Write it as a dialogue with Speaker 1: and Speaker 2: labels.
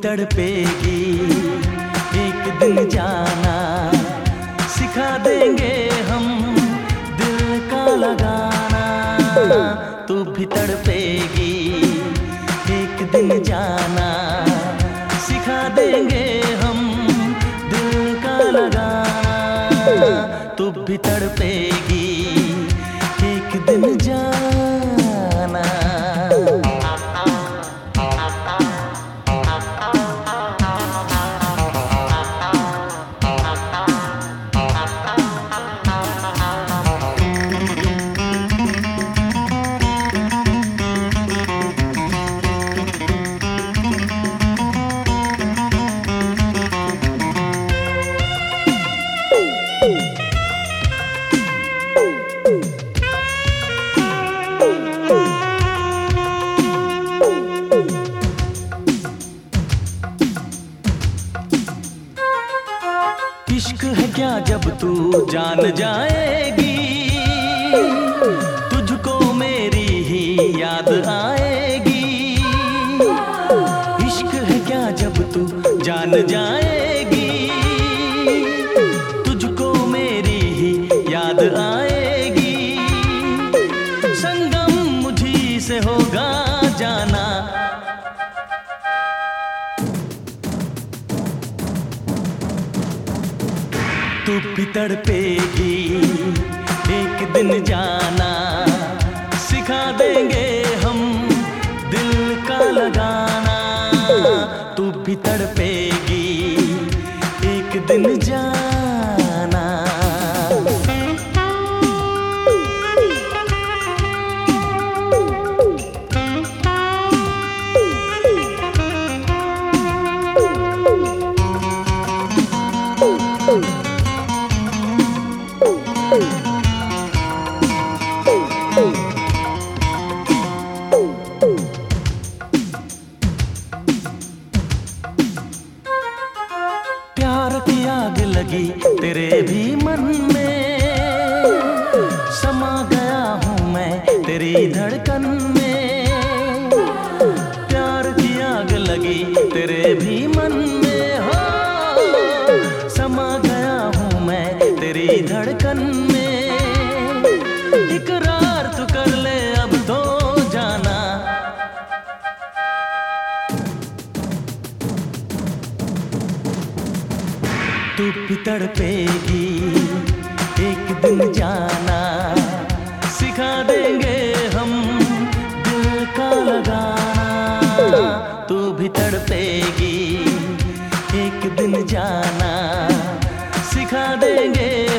Speaker 1: तड़पेगी एक दिन जाना, सिखा देंगे हम दिल का लगाना। तू भी तड़पेगी एक दिन जाना, सिखा देंगे हम दिल का लगाना। तू भी तड़पेगी एक दिन जाना। इश्क है क्या जब तू जान जाएगी, तुझको मेरी ही याद आएगी। इश्क है क्या जब तू जान जाएगी, तुझको मेरी ही याद आएगी। संगम मुझी से होगा जाना, तू भी तड़पेगी एक दिन जाना, सिखा देंगे हम दिल का लगाना। तू भी तड़पेगी एक दिन जाना। प्यार की आग लगी तेरे भी मन में, समा गया हूँ मैं तेरी धड़कन में। प्यार की आग लगी तेरे भी मन में, हो समा गया हूँ मैं तेरी धड़कन में। इकरार तू कर ले अब तो जाना, तू भी तड़पेगी एक दिन जाना, सिखा देंगे हम दिल का लगाना। तू भी तड़पेगी एक दिन जाना, सिखा देंगे